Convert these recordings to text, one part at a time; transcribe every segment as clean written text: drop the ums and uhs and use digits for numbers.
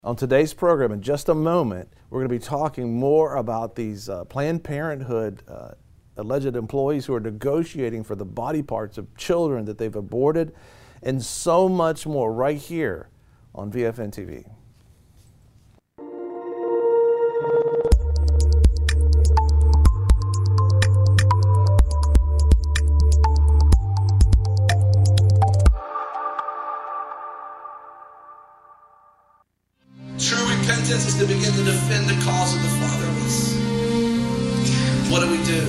On today's program, in just a moment, we're going to be talking more about these Planned Parenthood alleged employees who are negotiating for the body parts of children that they've aborted, and so much more right here on VFN TV. Repentance is to begin to defend the cause of the fatherless. What do we do?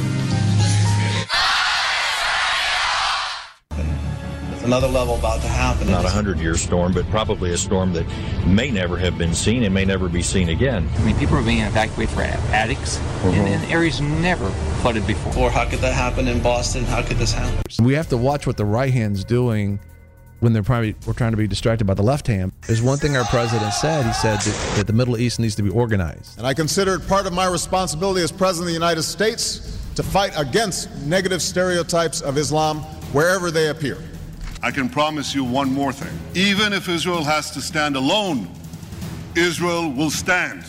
There's another level about to happen. Not a 100-year storm, but probably a storm that may never have been seen and may never be seen again. I mean, people are being evacuated for attics in areas never flooded before. Or how could that happen in Boston? How could this happen? We have to watch what the right hand's doing when we're trying to be distracted by the left hand. There's one thing our president said. He said that the Middle East needs to be organized. And I consider it part of my responsibility as President of the United States to fight against negative stereotypes of Islam wherever they appear. I can promise you one more thing. Even if Israel has to stand alone, Israel will stand.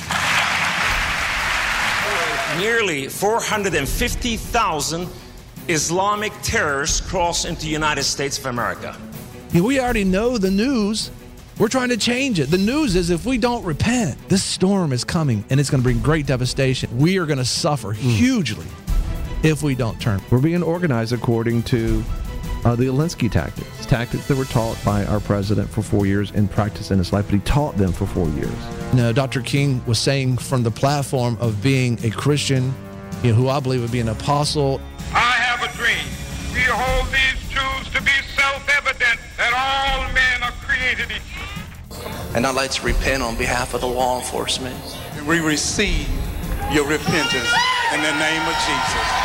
Nearly 450,000 Islamic terrorists cross into the United States of America. We already know the news. We're trying to change it. The news is if we don't repent, this storm is coming and it's going to bring great devastation. We are going to suffer hugely if we don't turn. We're being organized according to the Alinsky tactics that were taught by our president for 4 years and practiced in his life, but he taught them for 4 years. No, Dr. King was saying from the platform of being a Christian, who I believe would be an apostle. I have a dream. We hold these truths to be self-evident that all men are created equal. And I'd like to repent on behalf of the law enforcement. We receive your repentance in the name of Jesus.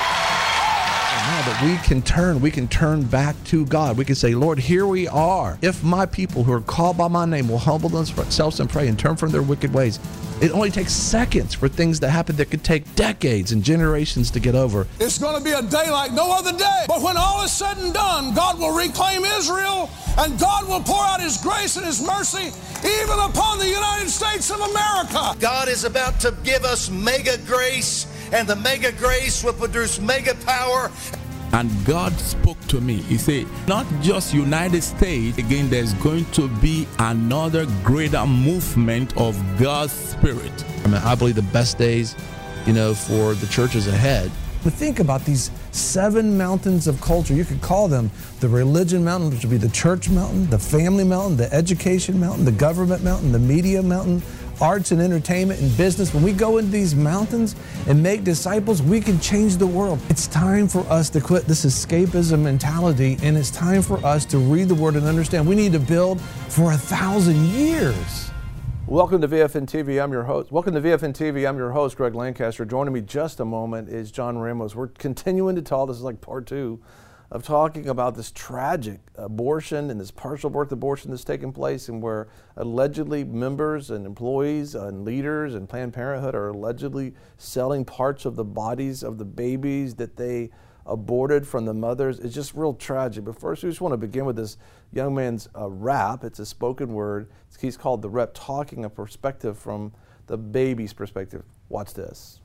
But we can turn back to God. We can say, Lord, here we are. If my people who are called by my name will humble themselves and pray and turn from their wicked ways. It only takes seconds for things to happen that could take decades and generations to get over. It's going to be a day like no other day. But when all is said and done, God will reclaim Israel, and God will pour out his grace and his mercy even upon the United States of America. God is about to give us mega grace, and the mega grace will produce mega power. And God spoke to me. He said, not just United States, again, there's going to be another greater movement of God's Spirit. I believe the best days, for the church is ahead. But think about these 7 mountains of culture. You could call them the religion mountain, which would be the church mountain, the family mountain, the education mountain, the government mountain, the media mountain, arts and entertainment and business. When we go into these mountains and make disciples, we can change the world. It's time for us to quit this escapism mentality, and it's time for us to read the Word and understand we need to build for 1,000 years. Welcome to VFN TV. I'm your host, Greg Lancaster. Joining me just a moment is John Ramos. We're continuing to talk. This is like part 2 of talking about this tragic abortion and this partial birth abortion that's taking place, and where allegedly members and employees and leaders and Planned Parenthood are allegedly selling parts of the bodies of the babies that they aborted from the mothers. It's just real tragic. But first, we just want to begin with this young man's rap. It's a spoken word. He's called The Rep, talking a perspective from the baby's perspective. Watch this.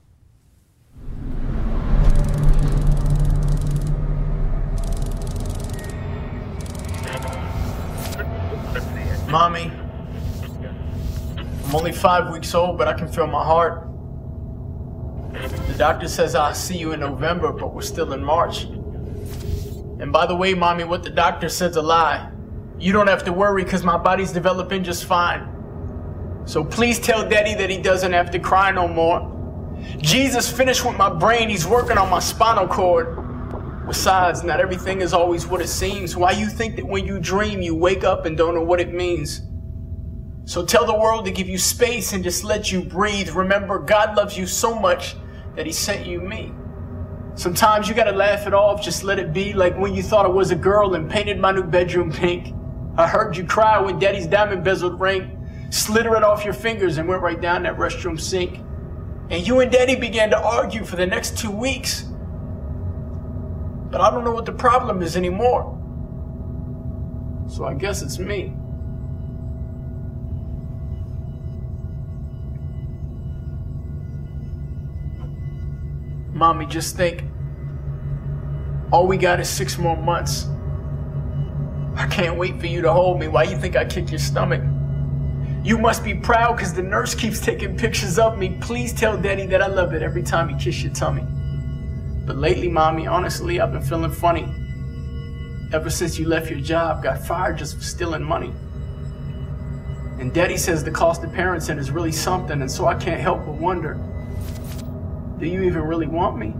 Mommy, I'm only 5 weeks old, but I can feel my heart. The doctor says I'll see you in November, but we're still in March. And by the way, Mommy, what the doctor said's a lie. You don't have to worry because my body's developing just fine. So please tell Daddy that he doesn't have to cry no more. Jesus finished with my brain. He's working on my spinal cord. Besides, not everything is always what it seems. Why you think that when you dream, you wake up and don't know what it means? So tell the world to give you space and just let you breathe. Remember, God loves you so much that he sent you me. Sometimes you gotta laugh it off, just let it be. Like when you thought I was a girl and painted my new bedroom pink. I heard you cry when Daddy's diamond bezeled ring slithered it off your fingers and went right down that restroom sink. And you and Daddy began to argue for the next 2 weeks. But I don't know what the problem is anymore. So I guess it's me. Mommy, just think. All we got is 6 more months. I can't wait for you to hold me. Why you think I kick your stomach? You must be proud because the nurse keeps taking pictures of me. Please tell Daddy that I love it every time he kisses your tummy. But lately, Mommy, honestly, I've been feeling funny. Ever since you left your job, got fired just for stealing money. And Daddy says the cost of parenting is really something, and so I can't help but wonder, do you even really want me?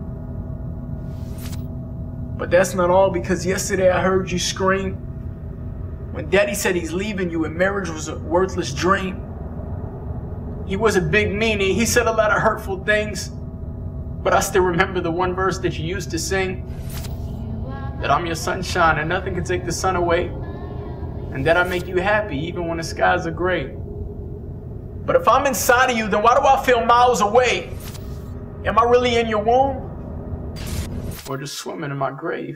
But that's not all, because yesterday I heard you scream when Daddy said he's leaving you and marriage was a worthless dream. He was a big meanie. He said a lot of hurtful things. But I still remember the one verse that you used to sing, that I'm your sunshine and nothing can take the sun away, and that I make you happy even when the skies are gray. But if I'm inside of you, then why do I feel miles away? Am I really in your womb? Or just swimming in my grave?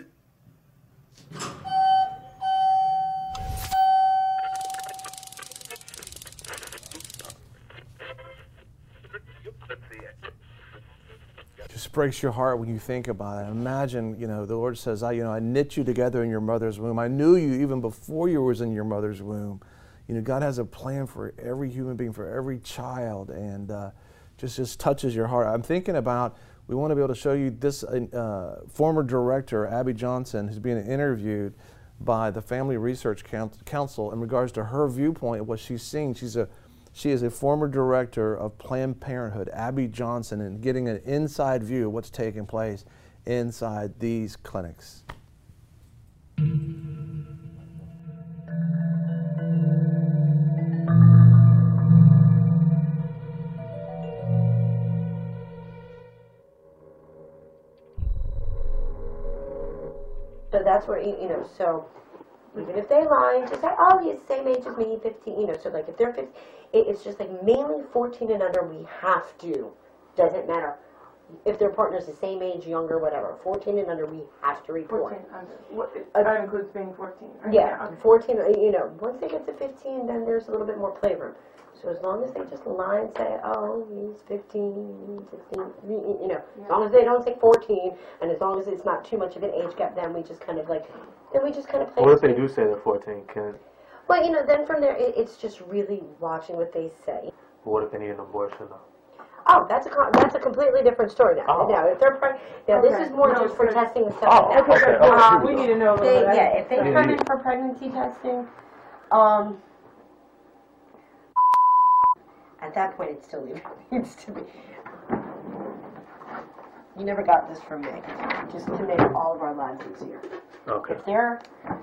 Just breaks your heart when you think about it. Imagine, the Lord says, I knit you together in your mother's womb. I knew you even before you was in your mother's womb. God has a plan for every human being, for every child, and just touches your heart. I'm thinking about, we want to be able to show you this former director, Abby Johnson, who's being interviewed by the Family Research Council in regards to her viewpoint of what she's seeing. She is a former director of Planned Parenthood, Abby Johnson, and getting an inside view of what's taking place inside these clinics. So that's where, so even if they lie, just say, oh, he's the same age as me, 15, so like if they're 15, it's just like mainly 14 and under, we have to, doesn't matter if their partner's the same age, younger, whatever, 14 and under, we have to report. 14 under. That includes being 14. Right? Yeah, 14, once they get to 15, then there's a little bit more playroom. So as long as they just lie and say, oh, he's 15, 16, as long as they don't say 14, and as long as it's not too much of an age gap, then we just kind of play. What if they do say they're 14? Well, then from there, it's just really watching what they say. What if they need an abortion, though? Oh, that's a completely different story now. Oh. Now, if they're pregnant, this is more just for testing and stuff like that. Okay. We need to know. If they come in for pregnancy testing, at that point, it still needs to be. You never got this from me, just to make all of our lives easier. Okay. If they're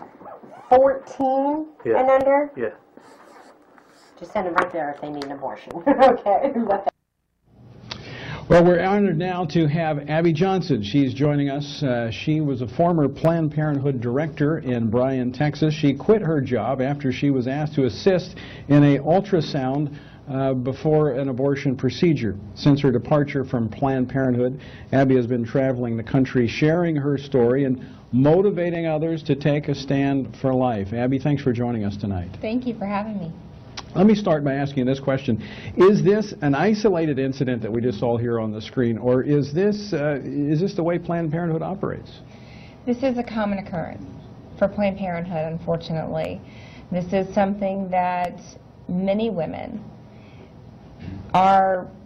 14 and under, just send them right there if they need an abortion. Okay. Well, we're honored now to have Abby Johnson. She's joining us. She was a former Planned Parenthood director in Bryan, Texas. She quit her job after she was asked to assist in an ultrasound before an abortion procedure. Since her departure from Planned Parenthood, Abby has been traveling the country sharing her story and motivating others to take a stand for life. Abby, thanks for joining us tonight. Thank you for having me. Let me start by asking this question. Is this an isolated incident that we just saw here on the screen, or is this the way Planned Parenthood operates? This is a common occurrence for Planned Parenthood, unfortunately. This is something that many women are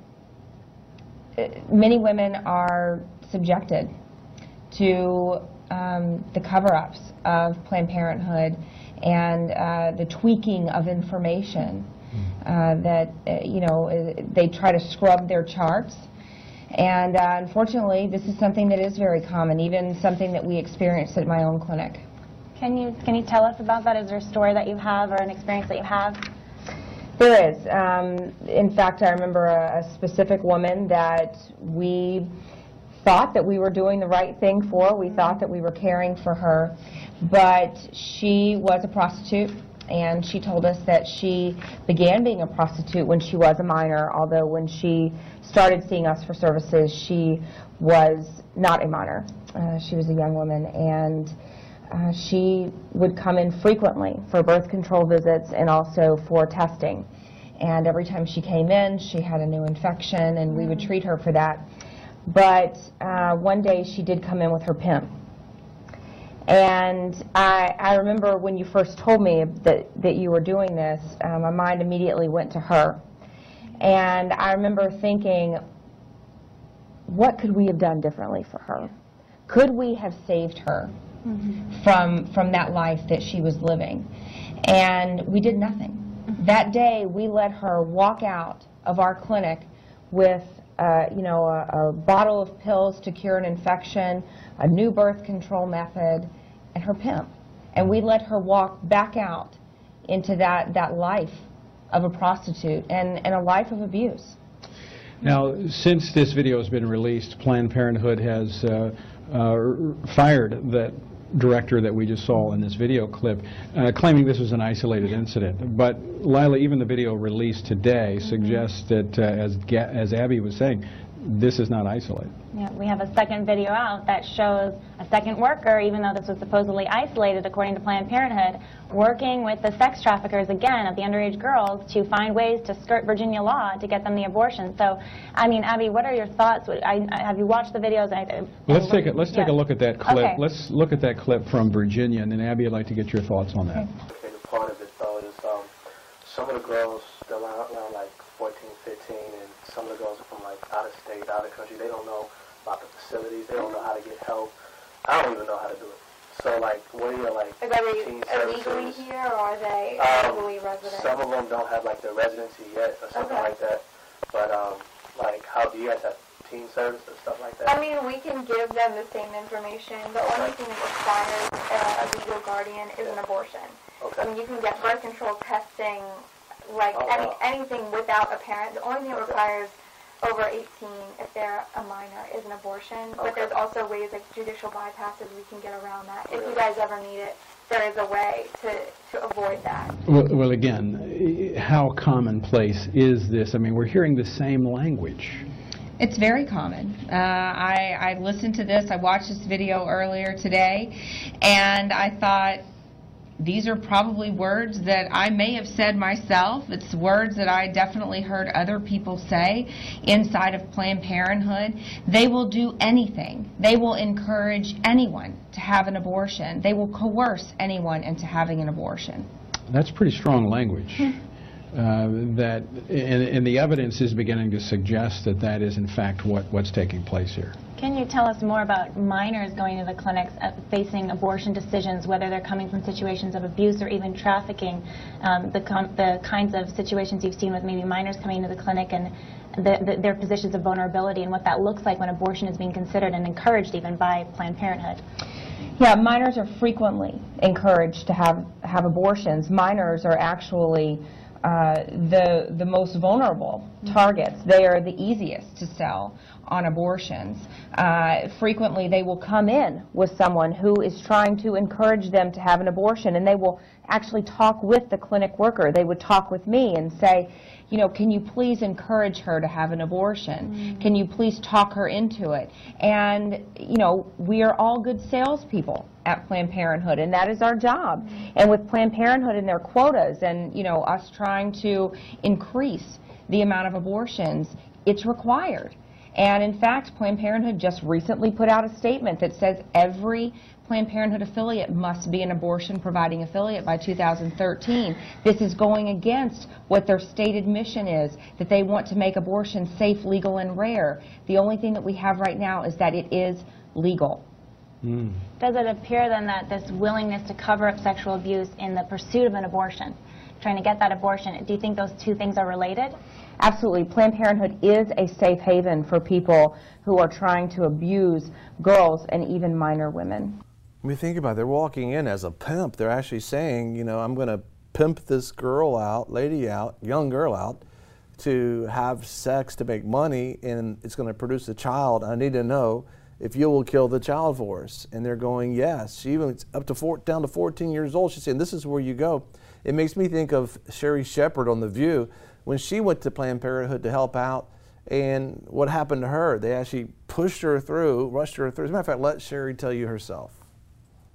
subjected to the cover-ups of Planned Parenthood and the tweaking of information that, they try to scrub their charts. And unfortunately, this is something that is very common, even something that we experienced at my own clinic. Can you tell us about that? Is there a story that you have or an experience that you have? There is. In fact, I remember a specific woman that we thought that we were doing the right thing for. We thought that we were caring for her, but she was a prostitute, and she told us that she began being a prostitute when she was a minor, although when she started seeing us for services, she was not a minor. She was a young woman, and she would come in frequently for birth control visits and also for testing. And every time she came in, she had a new infection, and we would treat her for that. But one day she did come in with her pimp. And I remember when you first told me that you were doing this, my mind immediately went to her. And I remember thinking, what could we have done differently for her? Could we have saved her from that life that she was living? And we did nothing. That day, we let her walk out of our clinic with a bottle of pills to cure an infection, a new birth control method, and her pimp. And we let her walk back out into that life of a prostitute and a life of abuse. Now, since this video has been released, Planned Parenthood has fired that director that we just saw in this video clip, claiming this was an isolated incident. But Lila, even the video released today suggests that, as Abby was saying, this is not isolated. Yeah, we have a second video out that shows a second worker, even though this was supposedly isolated according to Planned Parenthood, working with the sex traffickers again of the underage girls to find ways to skirt Virginia law to get them the abortion. So, I mean, Abby, what are your thoughts? Have you watched the videos? Let's take a look at that clip. Okay. Let's look at that clip from Virginia, and then Abby, I'd like to get your thoughts on that. Okay, the part of it though is some of the girls, they're around like 14, 15, and some of the girls are from like out of state, out of country. They don't know about the facilities. They don't know how to get help. I don't even know how to do it. So like, what are your like teen illegally services? here, or are they legally resident? Some of them don't have like their residency yet or something like that. But like, how do you guys have teen service and stuff like that? I mean, we can give them the same information. The only thing that requires a legal guardian is an abortion. Okay. I mean, you can get birth control testing, like anything without a parent. The only thing that requires over 18, if they're a minor, is an abortion. But there's also ways like judicial bypasses we can get around that. If you guys ever need it, there is a way to avoid that. Well, again, how commonplace is this? I mean, we're hearing the same language. It's very common. I listened to this. I watched this video earlier today, and I thought, these are probably words that I may have said myself. It's words that I definitely heard other people say inside of Planned Parenthood. They will do anything. They will encourage anyone to have an abortion. They will coerce anyone into having an abortion. That's pretty strong language. And the evidence is beginning to suggest that that is in fact what's taking place here. Can you tell us more about minors going to the clinics facing abortion decisions, whether they're coming from situations of abuse or even trafficking, the kinds of situations you've seen with maybe minors coming to the clinic and their positions of vulnerability and what that looks like when abortion is being considered and encouraged even by Planned Parenthood? Yeah, minors are frequently encouraged to have abortions. Minors are actually the most vulnerable targets. They are the easiest to sell on abortions. Frequently they will come in with someone who is trying to encourage them to have an abortion, and they will actually talk with the clinic worker. They would talk with me and say, you know, can you please encourage her to have an abortion? Can you please talk her into it? And, you know, we are all good salespeople at Planned Parenthood, and that is our job. And with Planned Parenthood and their quotas and, you know, us trying to increase the amount of abortions, it's required. And in fact, Planned Parenthood just recently put out a statement that says every Planned Parenthood affiliate must be an abortion-providing affiliate by 2013. This is going against what their stated mission is, that they want to make abortion safe, legal, and rare. The only thing that we have right now is that it is legal. Does it appear then that this willingness to cover up sexual abuse in the pursuit of an abortion, trying to get that abortion, do you think those two things are related? Absolutely. Planned Parenthood is a safe haven for people who are trying to abuse girls and even minor women. When you think about it, they're walking in as a pimp. They're actually saying, you know, I'm going to pimp this girl out, lady out, young girl out, to have sex to make money, and it's going to produce a child. I need to know if you will kill the child for us. And they're going, yes. She even up to down to 14 years old. She's saying, this is where you go. It makes me think of Sherry Shepherd on The View when she went to Planned Parenthood to help out, and what happened to her. They actually pushed her through, rushed her through. As a matter of fact, let Sherry tell you herself.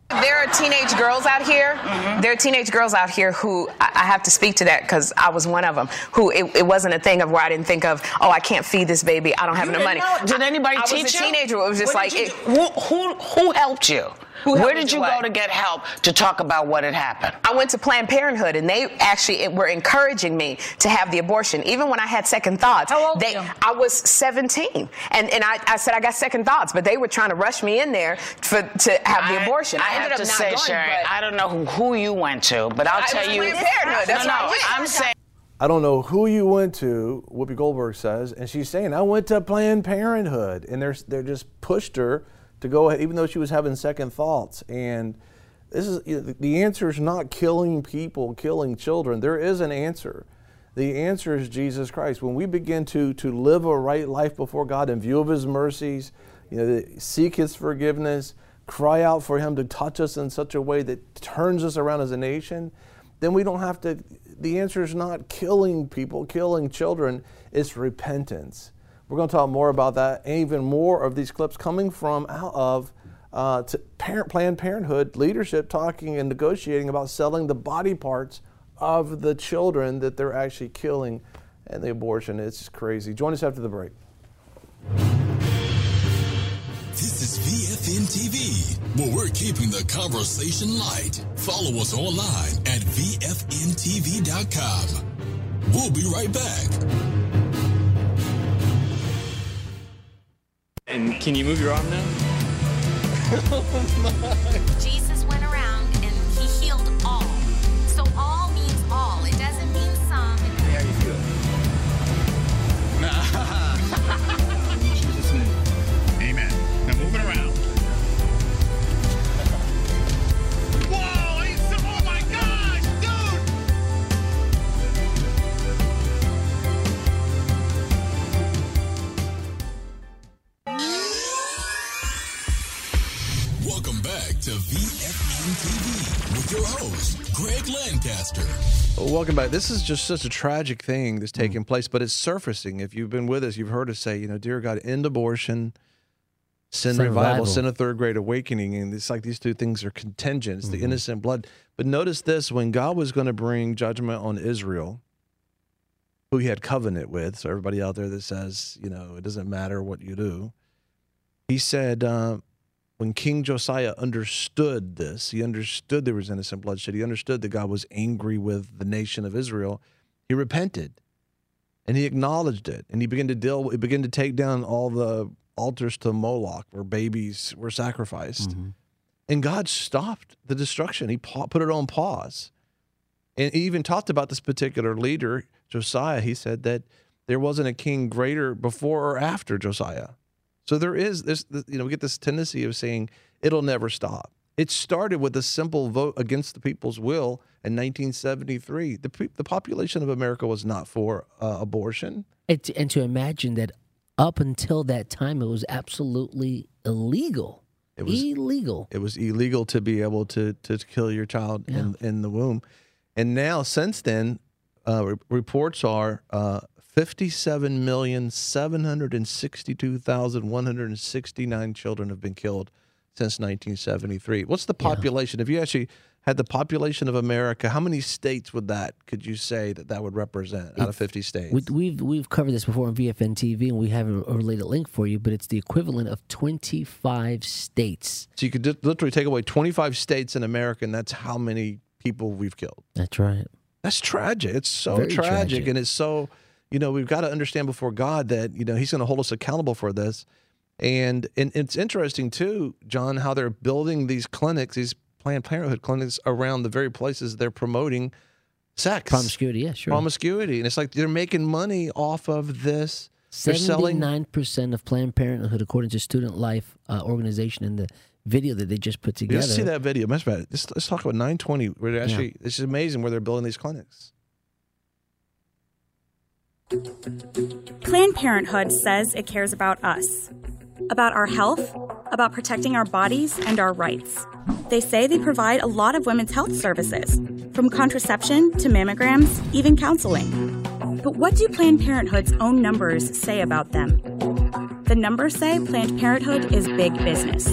There are teenage girls out here. Mm-hmm. There are teenage girls out here who I have to speak to that because I was one of them. Who it wasn't a thing of where I didn't think of, oh, I can't feed this baby. I don't have enough money. Did anybody teach you? I was a teenager. It was just like who helped you? Where did you go to get help to talk about what had happened? I went to Planned Parenthood, and they actually were encouraging me to have the abortion, even when I had second thoughts. How old were you? I was 17, and I said I got second thoughts, but they were trying to rush me in there to have the abortion. I have to say, Sherry, I don't know who you went to, but I'll tell you. Planned Parenthood. That's I'm saying. I don't know who you went to, Whoopi Goldberg says, and she's saying, I went to Planned Parenthood, and they're just pushed her to go ahead, even though she was having second thoughts. And this is, the answer is not killing people, killing children. There is an answer. The answer is Jesus Christ. When we begin to live a right life before God in view of His mercies, seek His forgiveness, cry out for Him to touch us in such a way that turns us around as a nation, then we don't have to. The answer is not killing people, killing children. It's repentance. We're going to talk more about that, and even more of these clips coming from out of Planned Parenthood leadership talking and negotiating about selling the body parts of the children that they're actually killing and the abortion. It's crazy. Join us after the break. This is VFN TV, where we're keeping the conversation light. Follow us online at VFNTV.com. We'll be right back. And can you move your arm now? Oh my. Jesus went around and He healed all. So all means all. It doesn't mean some. How do you feel? Jesus' name. Amen. Now move it around. Whoa! Oh my gosh, Welcome back to VFN TV with your host, Greg Lancaster. Well, welcome back. This is just such a tragic thing that's taking place, but it's surfacing. If you've been with us, you've heard us say, dear God, end abortion, send revival, send a third great awakening. And it's like these two things are contingent. It's the innocent blood. But notice this, when God was going to bring judgment on Israel, who He had covenant with, so everybody out there that says, it doesn't matter what you do, He said, when King Josiah understood this, he understood there was innocent bloodshed. He understood that God was angry with the nation of Israel. He repented, and he acknowledged it, and he began to take down all the altars to Moloch where babies were sacrificed. And God stopped the destruction. He put it on pause. And he even talked about this particular leader, Josiah. He said that there wasn't a king greater before or after Josiah. So there is this, we get this tendency of saying it'll never stop. It started with a simple vote against the people's will in 1973. The population of America was not for abortion. And to imagine that up until that time, it was absolutely illegal. It was illegal. It was illegal to be able to kill your child in the womb. And now, since then, reports are 57,762,169 children have been killed since 1973. What's the population? If you actually had the population of America, how many states could you say that would represent out of 50 states? We've covered this before on VFN TV, and we have a related link for you, but it's the equivalent of 25 states. So you could literally take away 25 states in America, and that's how many people we've killed. That's right. That's tragic. It's so Very tragic, and it's so... we've got to understand before God that, He's going to hold us accountable for this. And it's interesting, too, John, how they're building these clinics, these Planned Parenthood clinics around the very places they're promoting sex. Promiscuity, yeah, sure. Promiscuity. And it's like they're making money off of this. 79% of Planned Parenthood, according to Student Life organization in the video that they just put together. Let's see that video. Let's talk about 920. Where actually, This is amazing where they're building these clinics. Planned Parenthood says it cares about us, about our health, about protecting our bodies and our rights. They say they provide a lot of women's health services, from contraception to mammograms, even counseling. But what do Planned Parenthood's own numbers say about them? The numbers say Planned Parenthood is big business.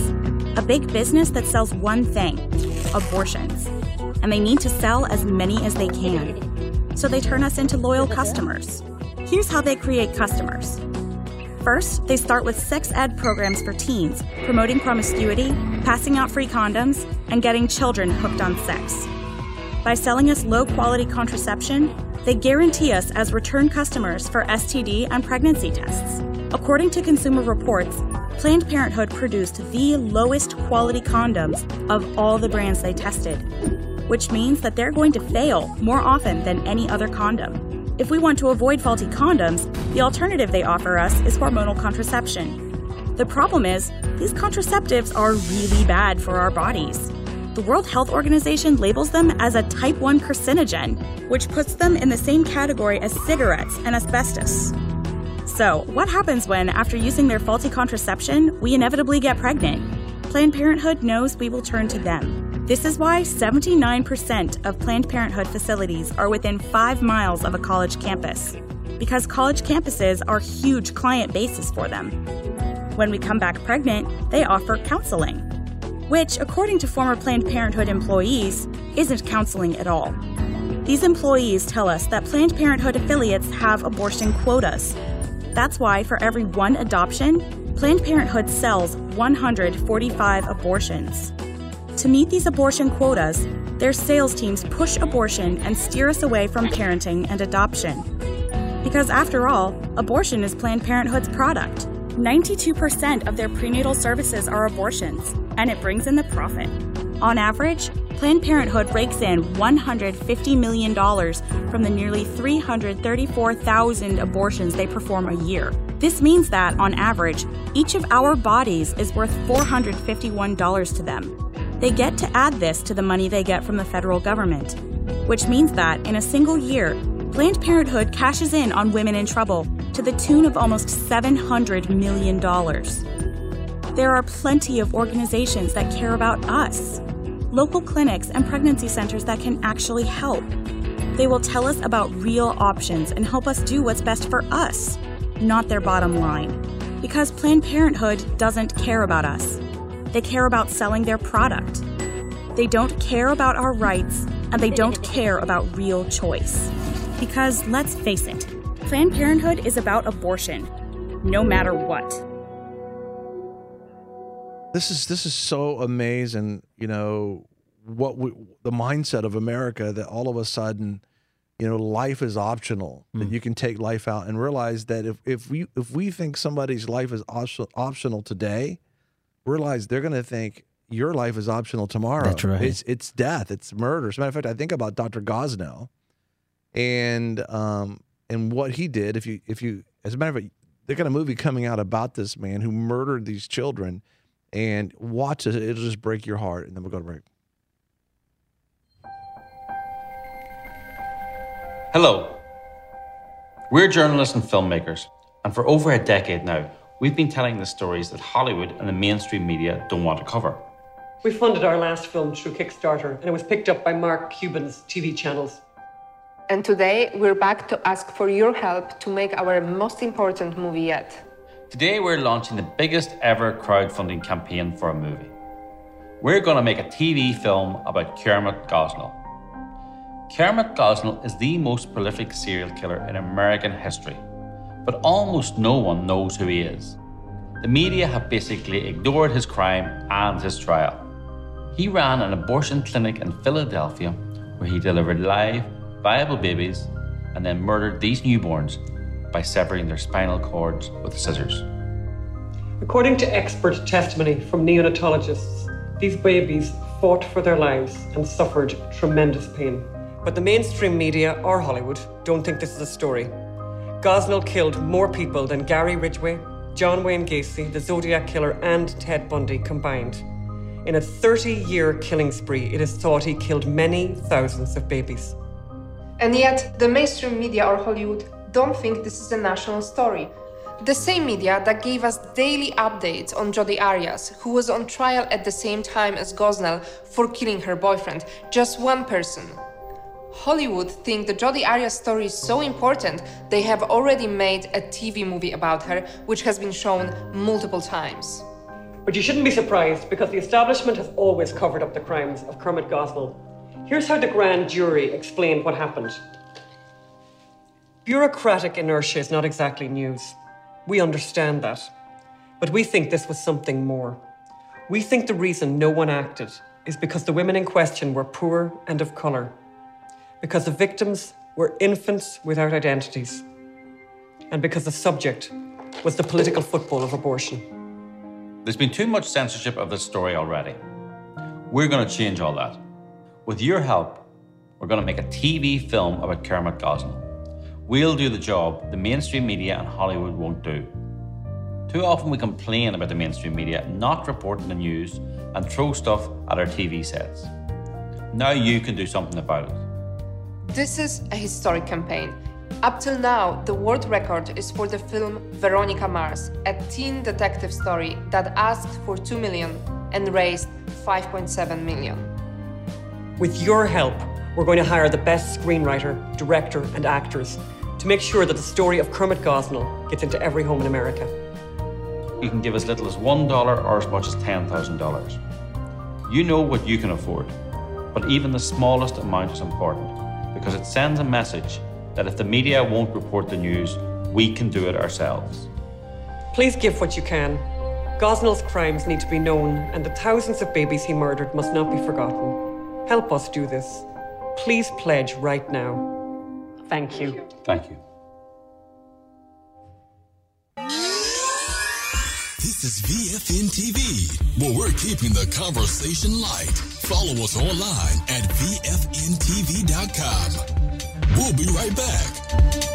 a big business that sells one thing, abortions. And they need to sell as many as they can. So they turn us into loyal customers. Here's how they create customers. First, they start with sex ed programs for teens, promoting promiscuity, passing out free condoms, and getting children hooked on sex. By selling us low-quality contraception, they guarantee us as return customers for STD and pregnancy tests. According to Consumer Reports, Planned Parenthood produced the lowest quality condoms of all the brands they tested, which means that they're going to fail more often than any other condom. If we want to avoid faulty condoms, the alternative they offer us is hormonal contraception. The problem is, these contraceptives are really bad for our bodies. The World Health Organization labels them as a type 1 carcinogen, which puts them in the same category as cigarettes and asbestos. So, what happens when, after using their faulty contraception, we inevitably get pregnant? Planned Parenthood knows we will turn to them. This is why 79% of Planned Parenthood facilities are within 5 miles of a college campus, because college campuses are huge client bases for them. When we come back pregnant, they offer counseling, which, according to former Planned Parenthood employees, isn't counseling at all. These employees tell us that Planned Parenthood affiliates have abortion quotas. That's why for every 1 adoption, Planned Parenthood sells 145 abortions. To meet these abortion quotas, their sales teams push abortion and steer us away from parenting and adoption. Because after all, abortion is Planned Parenthood's product. 92% of their prenatal services are abortions, and it brings in the profit. On average, Planned Parenthood rakes in $150 million from the nearly 334,000 abortions they perform a year. This means that, on average, each of our bodies is worth $451 to them. They get to add this to the money they get from the federal government, which means that, in a single year, Planned Parenthood cashes in on women in trouble to the tune of almost $700 million. There are plenty of organizations that care about us. Local clinics and pregnancy centers that can actually help. They will tell us about real options and help us do what's best for us, not their bottom line. Because Planned Parenthood doesn't care about us. They care about selling their product. They don't care about our rights, and they don't care about real choice. Because, let's face it, Planned Parenthood is about abortion, no matter what. This is so amazing, you know, the mindset of America, that all of a sudden, you know, life is optional, that you can take life out, and realize that if we think somebody's life is optional today, realize they're going to think your life is optional tomorrow. That's right. It's death, it's murder. As a matter of fact, I think about Dr. Gosnell and what he did. If you, as a matter of fact, they got a movie coming out about this man who murdered these children, and watch it. It'll just break your heart. And then we'll go to break. Hello. We're journalists and filmmakers, and for over a decade now, we've been telling the stories that Hollywood and the mainstream media don't want to cover. We funded our last film through Kickstarter, and it was picked up by Mark Cuban's TV channels. And today, we're back to ask for your help to make our most important movie yet. Today, we're launching the biggest ever crowdfunding campaign for a movie. We're going to make a TV film about Kermit Gosnell. Kermit Gosnell is the most prolific serial killer in American history, but almost no one knows who he is. The media have basically ignored his crime and his trial. He ran an abortion clinic in Philadelphia where he delivered live, viable babies and then murdered these newborns by severing their spinal cords with scissors. According to expert testimony from neonatologists, these babies fought for their lives and suffered tremendous pain. But the mainstream media, or Hollywood, don't think this is a story. Gosnell killed more people than Gary Ridgway, John Wayne Gacy, the Zodiac Killer, and Ted Bundy combined. In a 30-year killing spree, it is thought he killed many thousands of babies. And yet, the mainstream media or Hollywood don't think this is a national story. The same media that gave us daily updates on Jodi Arias, who was on trial at the same time as Gosnell for killing her boyfriend, just one person. Hollywood think the Jodi Arias story is so important, they have already made a TV movie about her, which has been shown multiple times. But you shouldn't be surprised because the establishment has always covered up the crimes of Kermit Gosnell. Here's how the grand jury explained what happened. Bureaucratic inertia is not exactly news. We understand that. But we think this was something more. We think the reason no one acted is because the women in question were poor and of colour. Because the victims were infants without identities. And because the subject was the political football of abortion. There's been too much censorship of this story already. We're going to change all that. With your help, we're going to make a TV film about Kermit Gosnell. We'll do the job the mainstream media and Hollywood won't do. Too often we complain about the mainstream media not reporting the news and throw stuff at our TV sets. Now you can do something about it. This is a historic campaign. Up till now, the world record is for the film Veronica Mars, a teen detective story that asked for $2 million and raised $5.7 million. With your help, we're going to hire the best screenwriter, director, and actors to make sure that the story of Kermit Gosnell gets into every home in America. You can give as little as $1 or as much as $10,000. You know what you can afford, but even the smallest amount is important because it sends a message that if the media won't report the news, we can do it ourselves. Please give what you can. Gosnell's crimes need to be known, and the thousands of babies he murdered must not be forgotten. Help us do this. Please pledge right now. Thank you. Thank you. This is VFN TV, where we're keeping the conversation light. Follow us online at VFNTV.com. We'll be right back.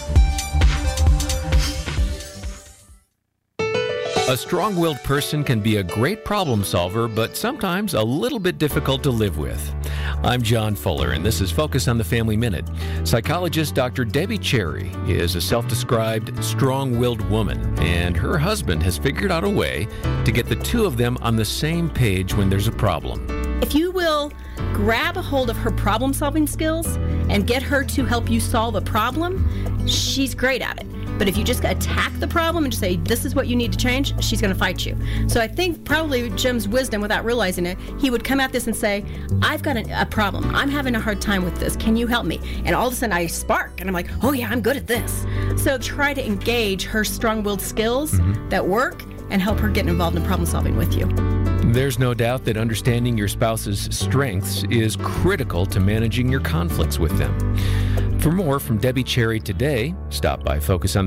A strong-willed person can be a great problem solver, but sometimes a little bit difficult to live with. I'm John Fuller, and this is Focus on the Family Minute. Psychologist Dr. Debbie Cherry is a self-described strong-willed woman, and her husband has figured out a way to get the two of them on the same page when there's a problem. If you will grab a hold of her problem-solving skills and get her to help you solve a problem, she's great at it. But if you just attack the problem and just say, this is what you need to change, she's going to fight you. So I think probably Jim's wisdom, without realizing it, he would come at this and say, I've got a problem. I'm having a hard time with this. Can you help me? And all of a sudden I spark and I'm like, oh yeah, I'm good at this. So try to engage her strong-willed skills that work and help her get involved in problem solving with you. There's no doubt that understanding your spouse's strengths is critical to managing your conflicts with them. For more from Debbie Cherry today, stop by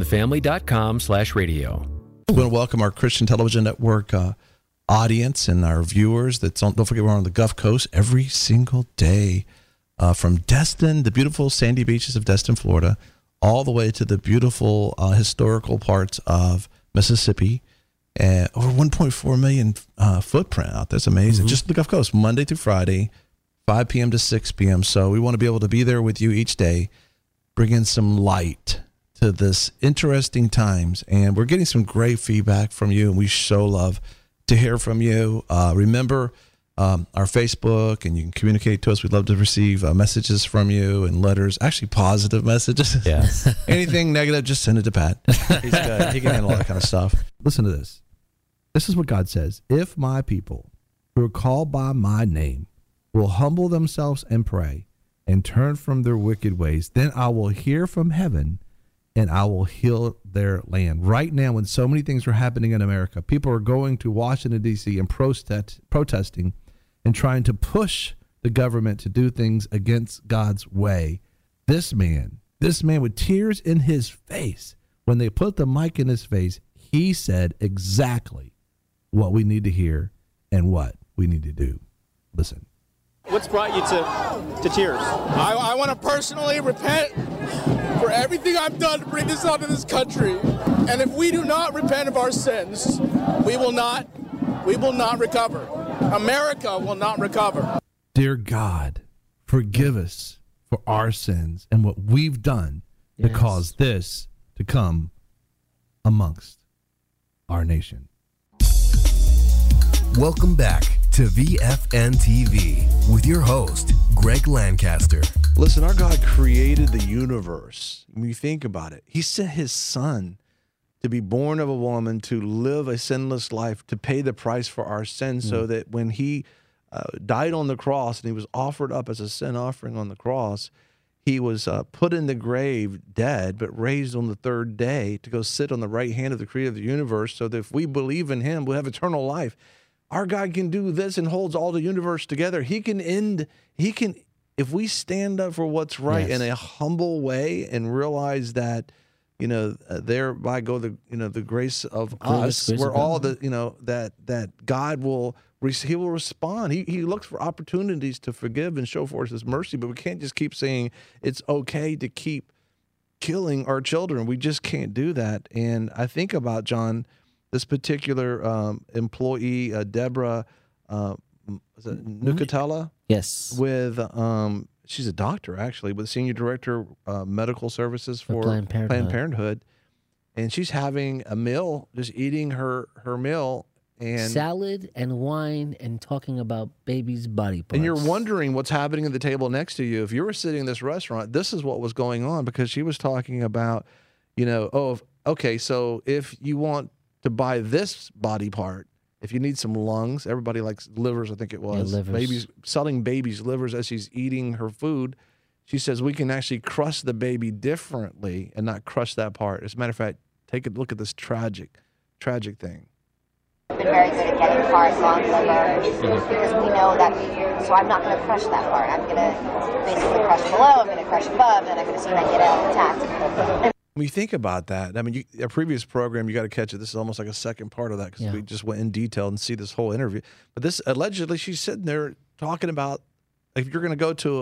FocusOnTheFamily.com/radio. I want to welcome our Christian Television Network audience and our viewers. Don't forget we're on the Gulf Coast every single day, from Destin, the beautiful sandy beaches of Destin, Florida, all the way to the beautiful historical parts of Mississippi. Over 1.4 million footprint out. That's amazing. Just the Gulf Coast, Monday through Friday, 5 p.m. to 6 p.m. So we want to be able to be there with you each day, bring in some light to this interesting times. And we're getting some great feedback from you, and we so love to hear from you. Remember our Facebook, and you can communicate to us. We'd love to receive messages from you and letters, actually positive messages. Yes. Anything negative, just send it to Pat. He's good. He can handle all that kind of stuff. Listen to this. This is what God says. If my people who are called by my name will humble themselves and pray and turn from their wicked ways, then I will hear from heaven and I will heal their land. Right now, when so many things are happening in America, people are going to Washington, D.C. and protesting and trying to push the government to do things against God's way. This man with tears in his face, when they put the mic in his face, he said exactly what we need to hear and what we need to do. Listen. What's brought you to tears? I want to personally repent for everything I've done to bring this onto this country. And if we do not repent of our sins, we will not recover. America will not recover. Dear God, forgive us for our sins and what we've done to cause this to come amongst our nation. Welcome back to VFN TV with your host, Greg Lancaster. Listen, our God created the universe. When you think about it, he sent his son to be born of a woman, to live a sinless life, to pay the price for our sins, so that when he died on the cross and he was offered up as a sin offering on the cross, he was put in the grave dead, but raised on the third day to go sit on the right hand of the creator of the universe, so that if we believe in him, we'll have eternal life. Our God can do this and holds all the universe together. He can, if we stand up for what's right in a humble way and realize that, thereby go the grace of us. We're all that God will. He will respond. He looks for opportunities to forgive and show forth his mercy, but we can't just keep saying it's okay to keep killing our children. We just can't do that. And I think about, John, this particular employee, Deborah Nucatella. Yes. With she's a doctor, actually, with Senior Director Medical Services for Planned Parenthood. And she's having a meal, just eating her meal. And salad and wine and talking about baby's body parts. And you're wondering what's happening at the table next to you. If you were sitting in this restaurant, this is what was going on, because she was talking about, okay, so if you want to buy this body part, if you need some lungs, everybody likes livers, I think it was. livers. Babies, selling babies livers as she's eating her food. She says we can actually crush the baby differently and not crush that part. As a matter of fact, take a look at this tragic thing. I've been very good at getting parts on liver because we know that, so I'm not going to crush that part. I'm going to basically crush below, I'm going to crush above, and I'm going to see if I can get it intact. When you think about that, I mean, a previous program, you got to catch it. This is almost like a second part of that, because we just went in detail and see this whole interview. But this, allegedly, she's sitting there talking about, if you're going to go to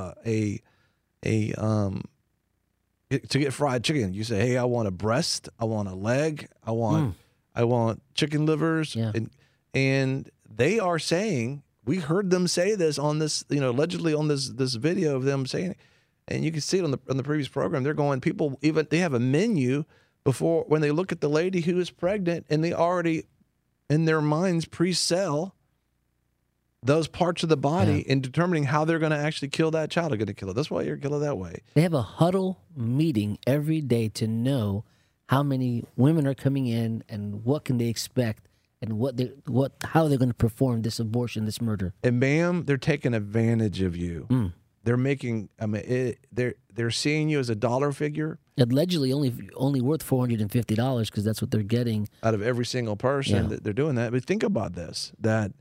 to get fried chicken, you say, hey, I want a breast, I want a leg, I want chicken livers, and they are saying, we heard them say this on this, allegedly on this video of them saying it, and you can see it on the previous program. They're going, they have a menu before, when they look at the lady who is pregnant, and they already in their minds pre-sell those parts of the body in determining how they're going to actually kill that child. They're going to kill it this way or kill it that way. They have a huddle meeting every day to know how many women are coming in and what can they expect and how they're going to perform this abortion, this murder. And ma'am, they're taking advantage of you. They're making, they're seeing you as a dollar figure. Allegedly only worth $450, because that's what they're getting out of every single person that they're doing that. But think about this, they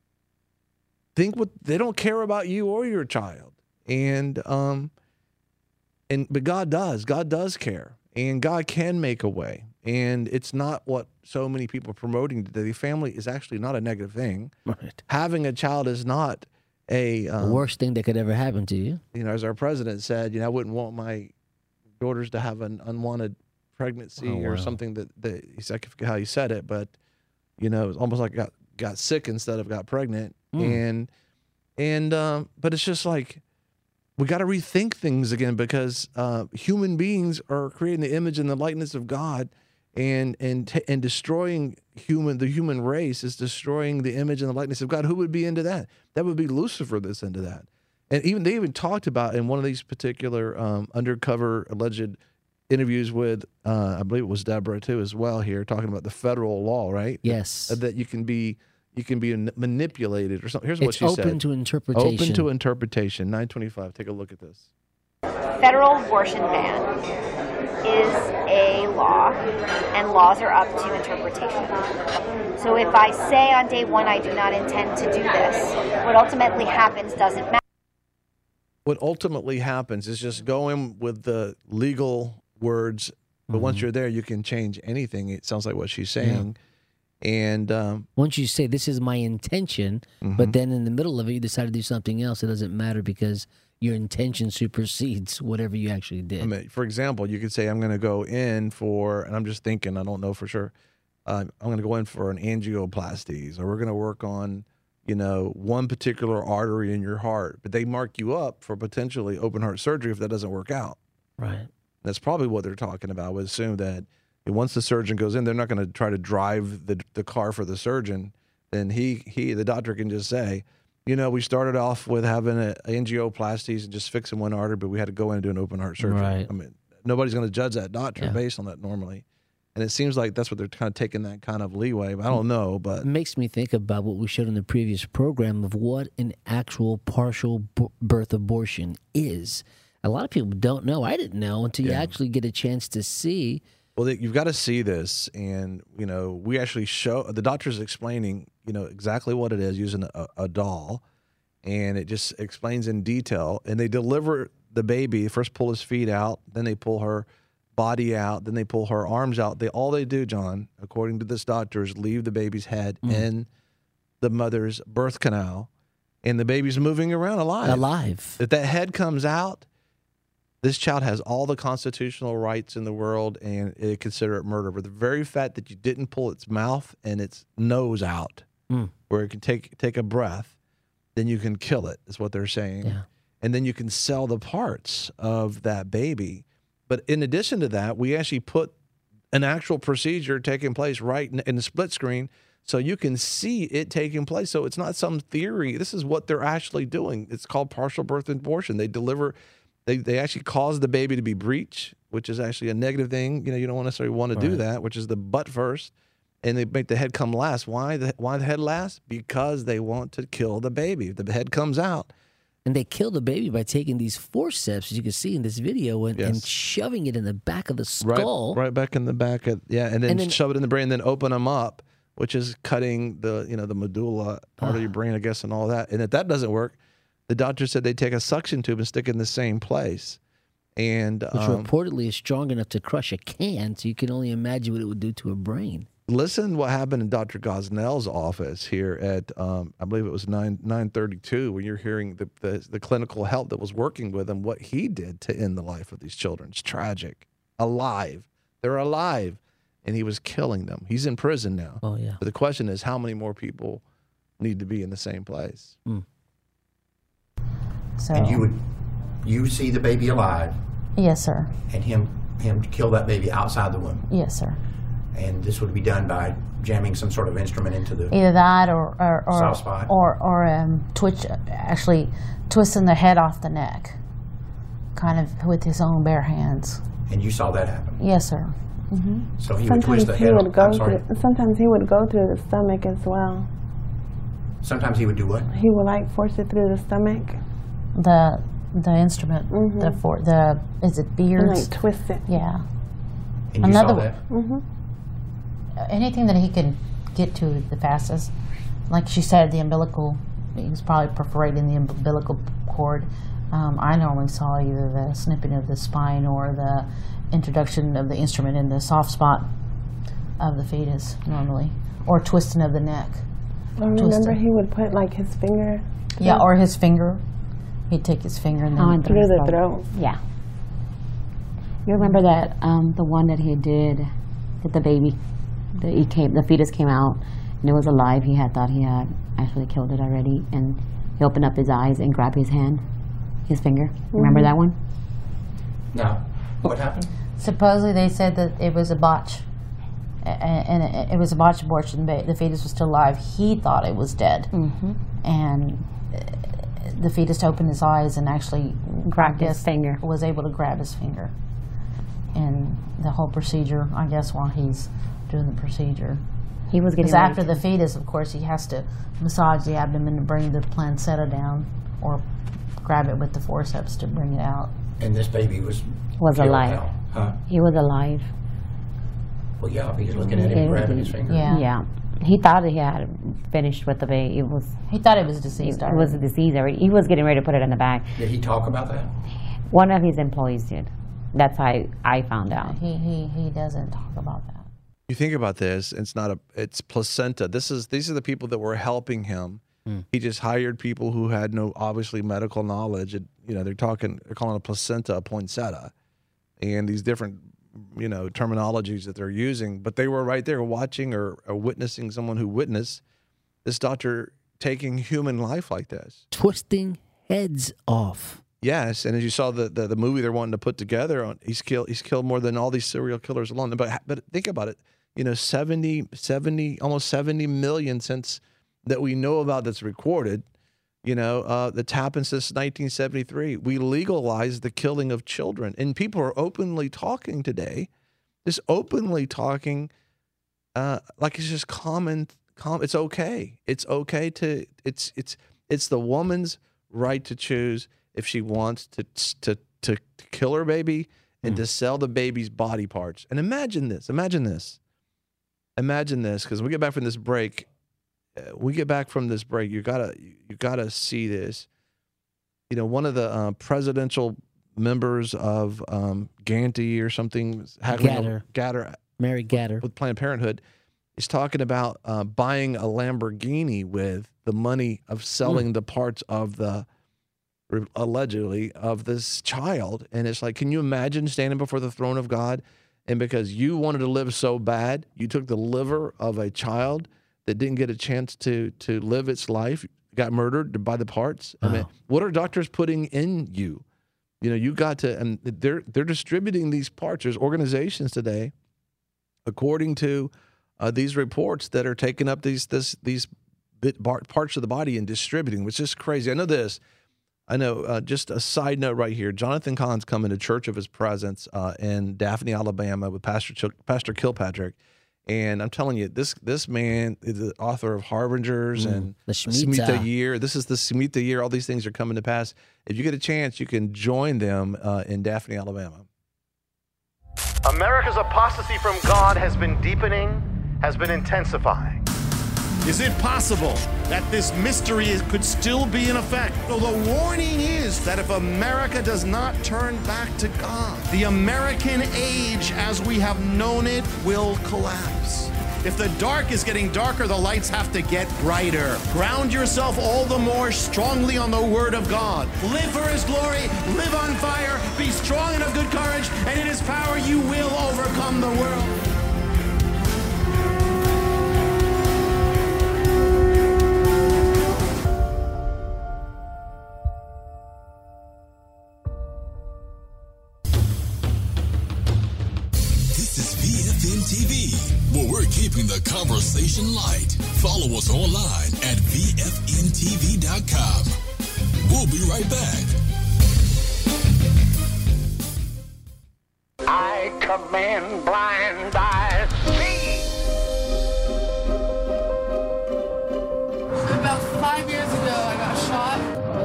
don't care about you or your child. But God does care. And God can make a way. And it's not what so many people are promoting today. Family is actually not a negative thing. Right. Having a child is not the worst thing that could ever happen to you. As our president said, I wouldn't want my daughters to have an unwanted pregnancy or something that I forget how he said it, but it was almost like got sick instead of got pregnant. But it's just like, we got to rethink things again, because human beings are creating the image and the likeness of God, and destroying the human race is destroying the image and the likeness of God. Who would be into that? That would be Lucifer that's into that. And they even talked about in one of these particular undercover alleged interviews with, I believe it was Deborah too as well here, talking about the federal law, right? Yes. That you can be manipulated or something. Here's what she said. It's open to interpretation. Open to interpretation. 925. Take a look at this. Federal abortion ban is a law, and laws are up to interpretation. So if I say on day one I do not intend to do this, what ultimately happens doesn't matter. What ultimately happens is just go in with the legal words, but once you're there, you can change anything. It sounds like what she's saying. And once you say, this is my intention, but then in the middle of it, you decide to do something else, it doesn't matter, because your intention supersedes whatever you actually did. I mean, for example, you could say, I'm going to go in for, and I'm just thinking, I don't know for sure, I'm going to go in for an angioplasties, or we're going to work on, one particular artery in your heart, but they mark you up for potentially open heart surgery if that doesn't work out. Right. That's probably what they're talking about. We assume that once the surgeon goes in, they're not going to try to drive the car for the surgeon. Then the doctor can just say, we started off with having angioplasties and just fixing one artery, but we had to go in and do an open heart surgery. Right. I mean, nobody's going to judge that doctor based on that normally. And it seems like that's what they're kind of taking that kind of leeway. But I don't know. But it makes me think about what we showed in the previous program of what an actual partial birth abortion is. A lot of people don't know. I didn't know until you actually get a chance to see. Well, you've got to see this. And, you know, we actually show the doctor's explaining, you know, exactly what it is using a doll. And it just explains in detail. And they deliver the baby, first pull his feet out, then they pull her body out, then they pull her arms out. All they do, John, according to this doctor, is leave the baby's head in the mother's birth canal, and the baby's moving around alive. If that head comes out, this child has all the constitutional rights in the world, and they consider it murder. But the very fact that you didn't pull its mouth and its nose out, where it can take a breath, then you can kill it, is what they're saying. Yeah. And then you can sell the parts of that baby. But in addition to that, we actually put an actual procedure taking place right in the split screen so you can see it taking place. So it's not some theory. This is what they're actually doing. It's called partial birth abortion. They they actually cause the baby to be breech, which is actually a negative thing. You know, you don't necessarily want to do that, which is the butt first. And they make the head come last. Why the head last? Because they want to kill the baby. If the head comes out. And they kill the baby by taking these forceps, as you can see in this video, and shoving it in the back of the skull. Right back in the back of, and then shove it in the brain, and then open them up, which is cutting the medulla part of your brain, I guess, and all that. And if that doesn't work, the doctor said they take a suction tube and stick it in the same place. And which reportedly is strong enough to crush a can, so you can only imagine what it would do to a brain. Listen what happened in Dr. Gosnell's office here at, I believe it was 932, when you're hearing the clinical help that was working with him, what he did to end the life of these children. It's tragic. Alive. They're alive. And he was killing them. He's in prison now. Oh, yeah. But the question is, how many more people need to be in the same place? So, and you see the baby alive? Yes, sir. And him kill that baby outside the womb? Yes, sir. And this would be done by jamming some sort of instrument into the either that or soft spot, or actually twisting the head off the neck, kind of with his own bare hands. And you saw that happen? Yes, sir. So he would twist the head off. Sometimes he would go through the stomach as well. Sometimes he would do what? He would like force it through the stomach. The instrument, is it beards? And like twist it. Yeah. And you saw that? Anything that he could get to the fastest. Like she said, the umbilical, he was probably perforating the umbilical cord. I normally saw either the snipping of the spine or the introduction of the instrument in the soft spot of the fetus, normally. Or twisting of the neck. I remember he would put like his finger. Yeah, or his finger. He'd take his finger and then through the throat. Yeah. You remember that, the one that he did with the baby? The fetus came out and it was alive. He had thought he had actually killed it already, and he opened up his eyes and grabbed his hand, his finger. Remember that one? No. What happened? Supposedly they said that it was a botch, and it was a botched abortion. But the fetus was still alive. He thought it was dead, and the fetus opened his eyes and actually grabbed his finger. Was able to grab his finger, and the whole procedure, I guess, while he's doing the procedure. He was getting because after the fetus, of course, he has to massage the abdomen to bring the placenta down, or grab it with the forceps to bring it out. And this baby was alive. Now, huh? He was alive. Well, yeah, if he's looking at him grabbing his finger. Yeah. He thought he had finished with the baby. He thought it was deceased already. It was a disease already. He was getting ready to put it in the bag. Did he talk about that? One of his employees did. That's how I found out. He doesn't talk about that. You think about this, it's placenta. These are the people that were helping him. He just hired people who had no, obviously, medical knowledge. And, they're calling a placenta a poinsettia, and these different, terminologies that they're using. But they were right there watching or witnessing someone who witnessed this doctor taking human life like this. Twisting heads off. Yes, and as you saw the movie they're wanting to put together, he's killed more than all these serial killers alone. But think about it, 70 almost 70 million since that we know about that's recorded. That's happened since 1973. We legalized the killing of children, and people are openly talking today just openly talking, like it's just common. It's okay. It's okay to. It's the woman's right to choose if she wants to kill her baby and to sell the baby's body parts. And imagine this, because when we get back from this break, you gotta see this. You know, one of the presidential members of Ganti or something, Mary Gatter, with Planned Parenthood, is talking about buying a Lamborghini with the money of selling the parts of allegedly of this child. And it's like, can you imagine standing before the throne of God, and because you wanted to live so bad, you took the liver of a child that didn't get a chance to live its life, got murdered by the parts? I mean, what are doctors putting in you? You know, you got to, and they're distributing these parts. There's organizations today, according to these reports, that are taking up these parts of the body and distributing, which is crazy. I know, just a side note right here. Jonathan Cahn's coming to Church of His Presence in Daphne, Alabama with Pastor Kilpatrick. And I'm telling you, this man is the author of Harbingers and the Shemitah Year. This is the Shemitah Year. All these things are coming to pass. If you get a chance, you can join them in Daphne, Alabama. America's apostasy from God has been deepening, has been intensifying. Is it possible that this mystery could still be in effect? So the warning is that if America does not turn back to God, the American age as we have known it will collapse. If the dark is getting darker, the lights have to get brighter. Ground yourself all the more strongly on the Word of God. Live for His glory, live on fire, be strong and of good courage, and in His power you will overcome the world. TV, where we're keeping the conversation light. Follow us online at VFNTV.com. We'll be right back. I command blind eyes see. About 5 years ago, I got shot.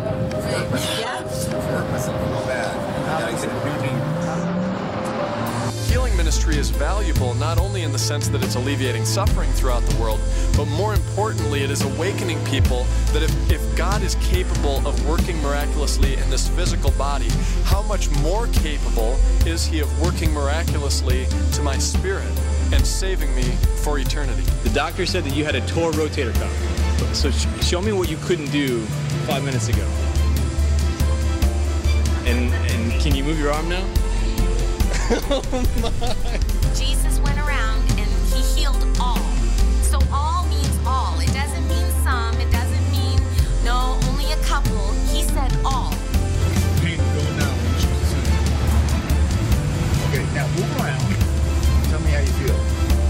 Healing ministry is valuable not only in the sense that it's alleviating suffering throughout the world, but more importantly, it is awakening people that if God is capable of working miraculously in this physical body, how much more capable is He of working miraculously to my spirit and saving me for eternity? The doctor said that you had a torn rotator cuff. So show me what you couldn't do 5 minutes ago. And can you move your arm now? Oh my. Jesus went around and He healed all. So all means all. It doesn't mean some. It doesn't mean, no, only a couple. He said all. Pain going down. Okay, now move around. Tell me how you feel.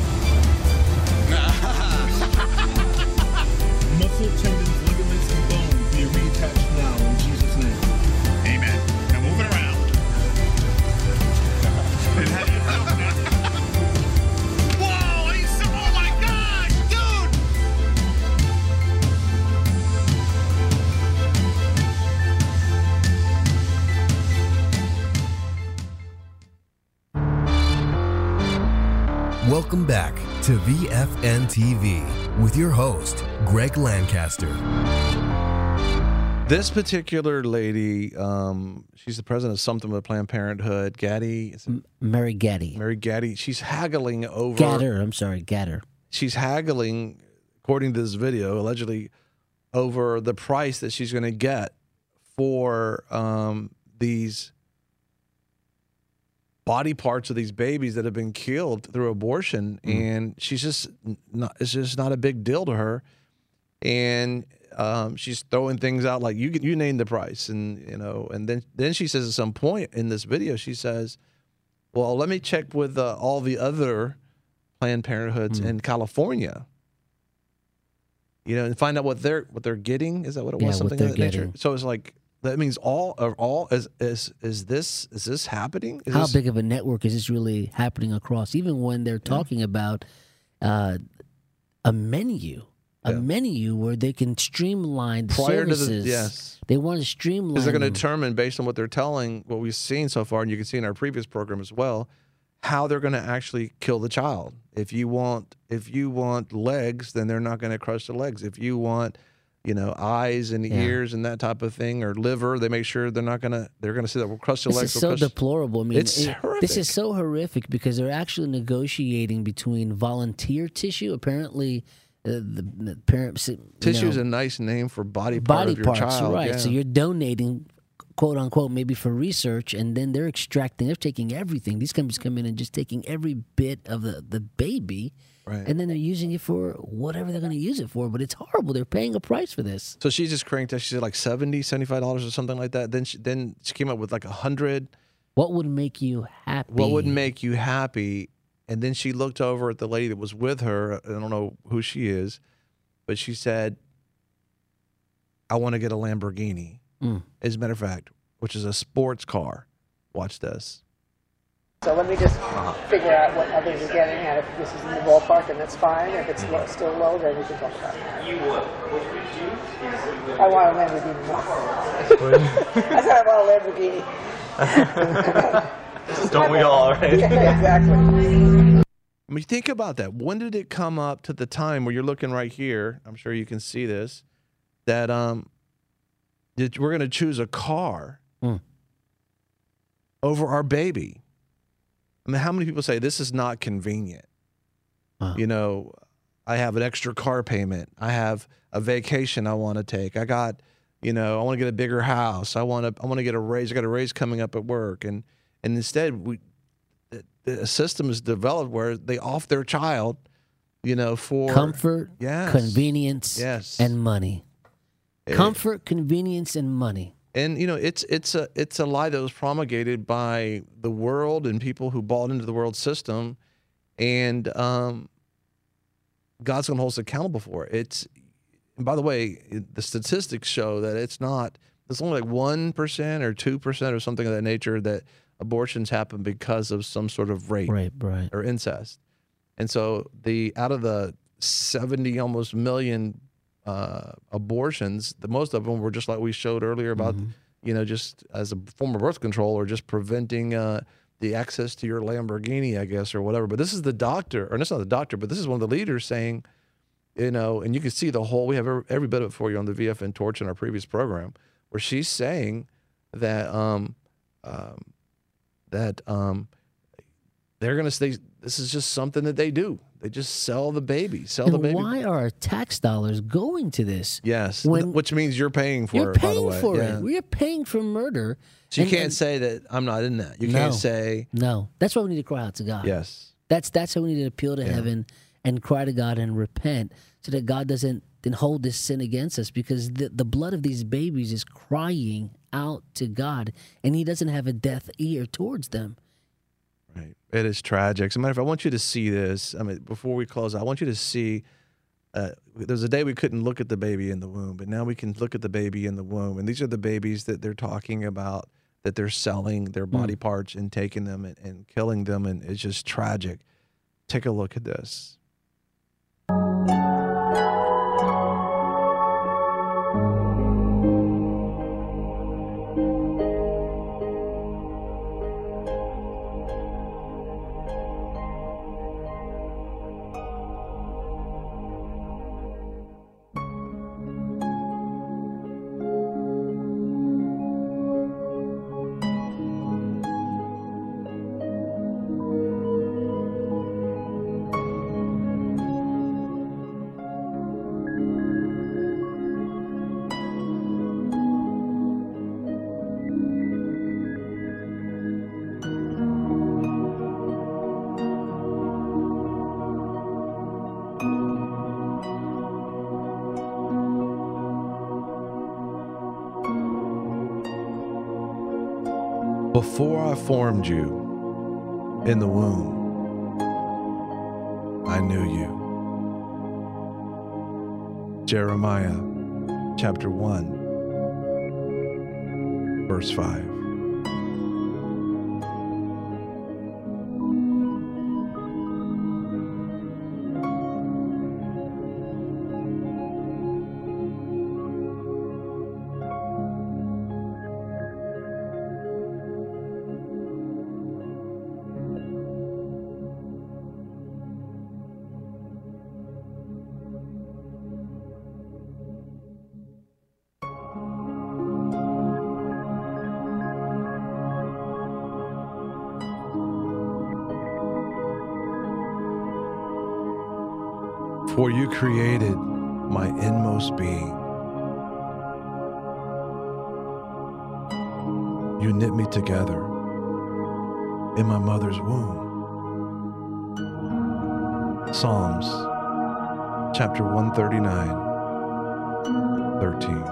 Muscle, tendons, ligaments, and bones be reattached now in Jesus' name. Amen. Now move it around. Whoa! Oh my gosh, dude! Welcome back to VFN TV with your host, Greg Lancaster. This particular lady, she's the president of something with Planned Parenthood. Mary Gaddy. Mary Gaddy. She's haggling over. Gatter. She's haggling, according to this video, allegedly over the price that she's going to get for these body parts of these babies that have been killed through abortion, and she's just not. It's just not a big deal to her, and she's throwing things out like you name the price, and and then she says at some point in this video, she says, "Well, let me check with all the other Planned Parenthoods in California, and find out what they're getting." Is that what it was? Something of that nature. So it's like, That means is this happening? How big of a network is this really happening across? Even when they're talking about a menu where they can streamline the services. They want to streamline. Because they're going to them. determine based on what they're telling, what we've seen so far, and you can see in our previous program as well, how they're going to actually kill the child. If you want legs, then they're not going to crush the legs. If you want, eyes and ears and that type of thing, or liver, they make sure they're going to say that we'll crush the legs. This is so deplorable. I mean, it's horrific. This is so horrific because they're actually negotiating between volunteer tissue. Apparently, the parents. Tissue is a nice name for body part of your parts, child. right? Yeah. So you're donating, quote unquote, maybe for research, and then they're extracting. They're taking everything. These companies come in and just taking every bit of the baby. Right. And then they're using it for whatever they're going to use it for. But it's horrible. They're paying a price for this. So she just cranked that. She said like $75 or something like that. Then she came up with like $100. What would make you happy? What would make you happy? And then she looked over at the lady that was with her. I don't know who she is, but she said, I want to get a Lamborghini. As a matter of fact, which is a sports car. Watch this. So let me just figure out what others are getting at. If this is in the ballpark, and that's fine. If it's still low, then we can talk about it. You would. What you would do is... I want a Lamborghini. I said I want a Lamborghini. Don't we all, right? Yeah, exactly. I mean, think about that. When did it come up to the time where you're looking right here? I'm sure you can see this. That we're going to choose a car over our baby. I mean, how many people say this is not convenient? I have an extra car payment. I have a vacation I want to take. I got, I want to get a bigger house. I want to get a raise. I got a raise coming up at work, and instead the system is developed where they off their child, for comfort, yes, convenience, yes, and money. Comfort, convenience, and money. And it's a lie that was promulgated by the world and people who bought into the world system, and God's going to hold us accountable for it. And by the way, the statistics show that it's only like 1% or 2% or something of that nature that abortions happen because of some sort of rape or incest. And so out of the 70 almost million abortions, the most of them were just like we showed earlier about, just as a form of birth control or just preventing the access to your Lamborghini, I guess, or whatever. But this is the doctor, or it's not the doctor, but this is one of the leaders saying, and you can see we have every bit of it for you on the VFN Torch in our previous program, where she's saying that they're going to say this is just something that they do. They just sell the baby, the baby. Why are our tax dollars going to this? Yes, which means you're paying for it, by the way. You're paying for it. We're paying for murder. So you can't say that I'm not in that. You can't say... No. That's why we need to cry out to God. Yes. That's how we need to appeal to heaven and cry to God and repent so that God doesn't then hold this sin against us, because the blood of these babies is crying out to God, and he doesn't have a deaf ear towards them. Right. It is tragic. As a matter of fact, I want you to see this. I mean, before we close, I want you to see, there's a day we couldn't look at the baby in the womb, but now we can look at the baby in the womb. And these are the babies that they're talking about, that they're selling their body parts and taking them and killing them. And it's just tragic. Take a look at this. Before I formed you in the womb, I knew you. Jeremiah chapter 1, verse 5. For you created my inmost being. You knit me together in my mother's womb. Psalms chapter 139, 13.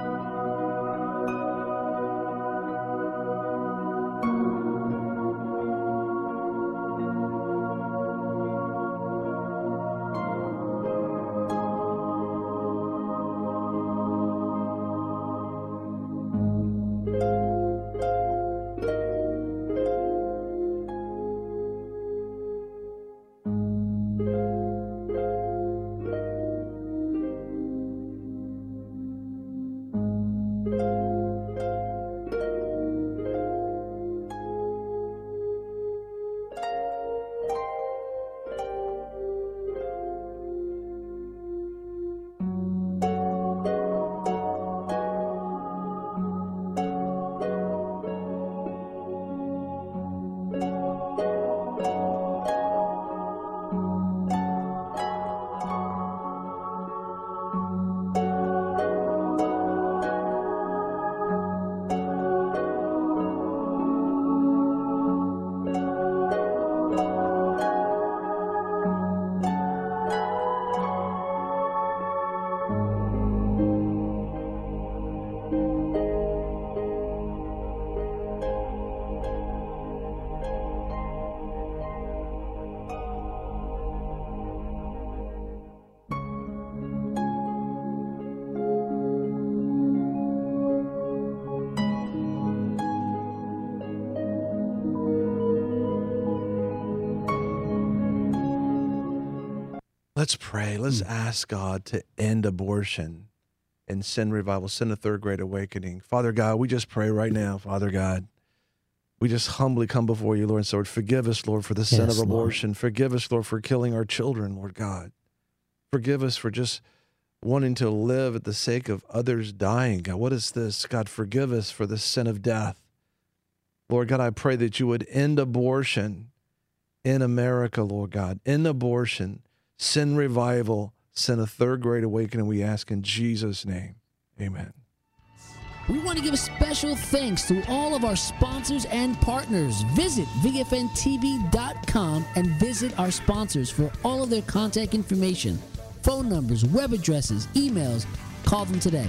Let's pray. Let's ask God to end abortion and send revival, send a third great awakening. Father God, we just pray right now, Father God. We just humbly come before you, Lord, and Lord, forgive us, Lord, for the sin of abortion. Lord. Forgive us, Lord, for killing our children, Lord God. Forgive us for just wanting to live at the sake of others dying. God, what is this? God, forgive us for the sin of death. Lord God, I pray that you would end abortion in America, Lord God. End abortion. Send revival, send a third great awakening, we ask in Jesus' name. Amen. We want to give special thanks to all of our sponsors and partners. Visit VFNTV.com and visit our sponsors for all of their contact information, phone numbers, web addresses, emails. Call them today.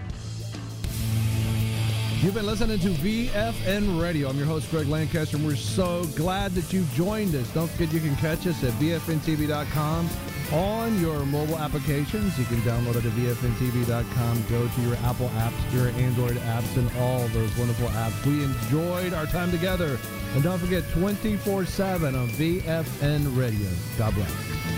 You've been listening to VFN Radio. I'm your host, Greg Lancaster, and we're so glad that you've joined us. Don't forget you can catch us at VFNTV.com on your mobile applications. You can download it at VFNTV.com. Go to your Apple apps, your Android apps, and all those wonderful apps. We enjoyed our time together. And don't forget, 24/7 on VFN Radio. God bless.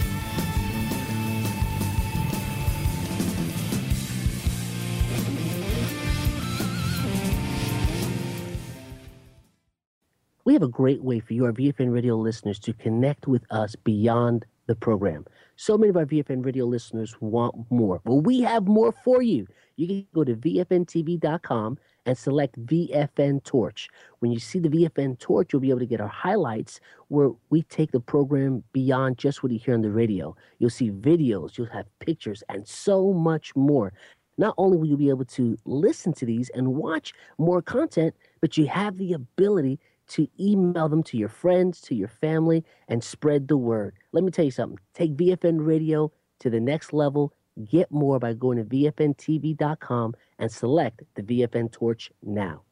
We have a great way for you, our VFN Radio listeners, to connect with us beyond the program. So many of our VFN Radio listeners want more. Well, we have more for you. You can go to VFNTV.com and select VFN Torch. When you see the VFN Torch, you'll be able to get our highlights where we take the program beyond just what you hear on the radio. You'll see videos, you'll have pictures, and so much more. Not only will you be able to listen to these and watch more content, but you have the ability to email them to your friends, to your family, and spread the word. Let me tell you something. Take VFN Radio to the next level. Get more by going to VFNTV.com and select the VFN Torch now.